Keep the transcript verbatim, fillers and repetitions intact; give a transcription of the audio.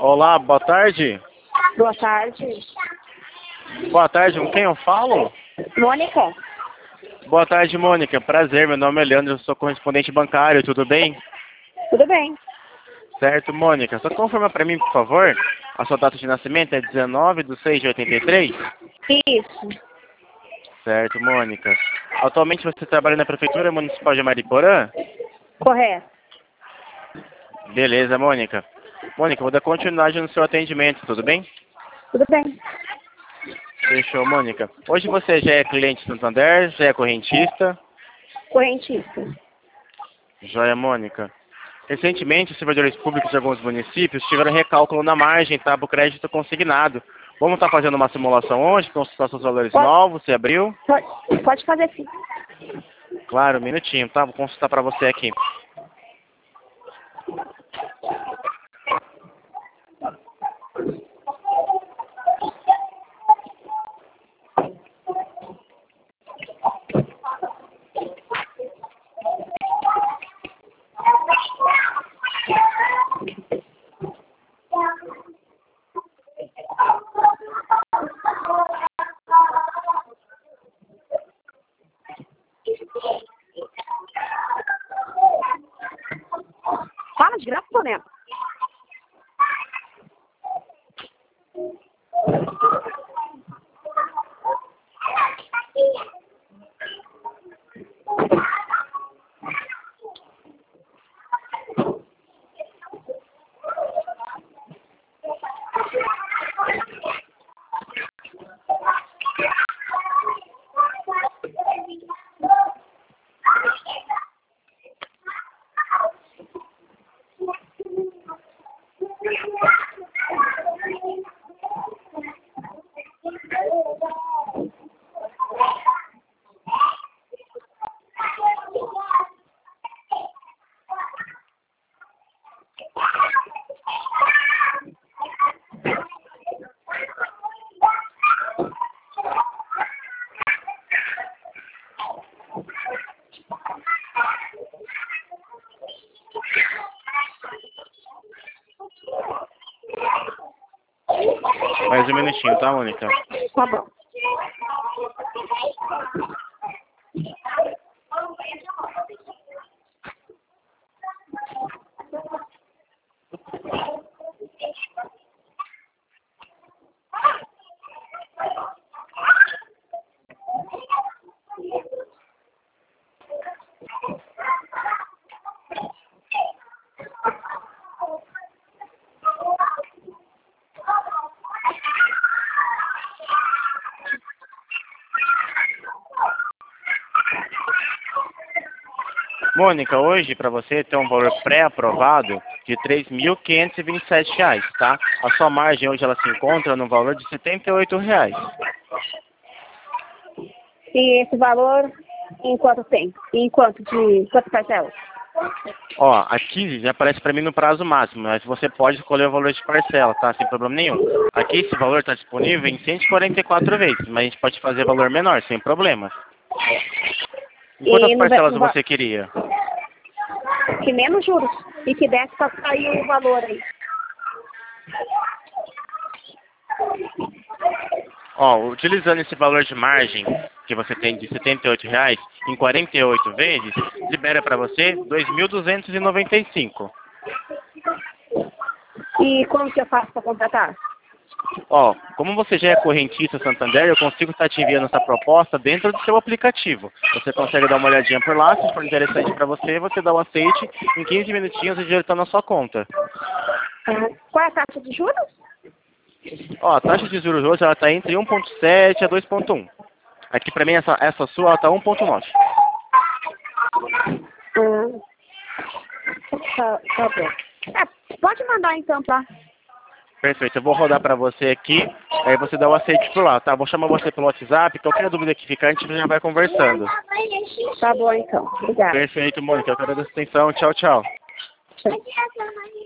Olá, boa tarde. Boa tarde. Boa tarde, com quem eu falo? Mônica? Boa tarde, Mônica. Prazer, meu nome é Leandro, eu sou correspondente bancário, tudo bem? Tudo bem. Certo, Mônica. Só confirma pra mim, por favor, a sua data de nascimento é dezenove de seis de oitenta e três? Isso. Certo, Mônica. Atualmente você trabalha na Prefeitura Municipal de Mariporã? Correto. Beleza, Mônica. Mônica, vou dar continuidade no seu atendimento, tudo bem? Tudo bem. Fechou, Mônica. Hoje você já é cliente Santander, já é correntista? Correntista. Joia, Mônica. Recentemente, os servidores públicos de alguns municípios tiveram recálculo na margem, tá? Para o crédito consignado. Vamos estar fazendo uma simulação hoje, consultar seus valores Pode. novos, se abriu? Pode, pode fazer sim. Claro, um minutinho, tá? Vou consultar para você aqui. Fala de graça, Boneta. Mais um minutinho, tá, Mônica? Tá bom. Mônica, hoje para você tem um valor pré-aprovado de três mil quinhentos e vinte e sete reais, tá? A sua margem hoje ela se encontra no valor de setenta e oito reais. E esse valor em quanto tempo? Em quanto de quanto parcelas? Ó, aqui já aparece para mim no prazo máximo, mas você pode escolher o valor de parcela, tá? Sem problema nenhum. Aqui esse valor está disponível em cento e quarenta e quatro vezes, mas a gente pode fazer valor menor, sem problema. E quantas E no- parcelas no- você queria? Que menos juros. E que desse para sair o valor aí. Ó, utilizando esse valor de margem que você tem de setenta e oito reais em quarenta e oito vezes, libera para você dois mil duzentos e noventa e cinco. E como que eu faço para contratar? Ó, como você já é correntista Santander, eu consigo estar te enviando essa proposta dentro do seu aplicativo. Você consegue dar uma olhadinha por lá, se for interessante para você, você dá o aceite, em quinze minutinhos o dinheiro está na sua conta. Ah, qual é a taxa de juros? Ó, a taxa de juros hoje ela está entre um ponto sete a dois ponto um. Aqui para mim essa, essa sua ela está um ponto nove. Ah, tá, tá bom. É, pode mandar então, tá? Perfeito, eu vou rodar para você aqui, aí você dá o aceite por lá, tá? Vou chamar você pelo WhatsApp, qualquer dúvida que ficar a gente já vai conversando. Tá bom então. Obrigada. Perfeito, Mônica, eu quero a atenção, tchau, tchau. Tchau.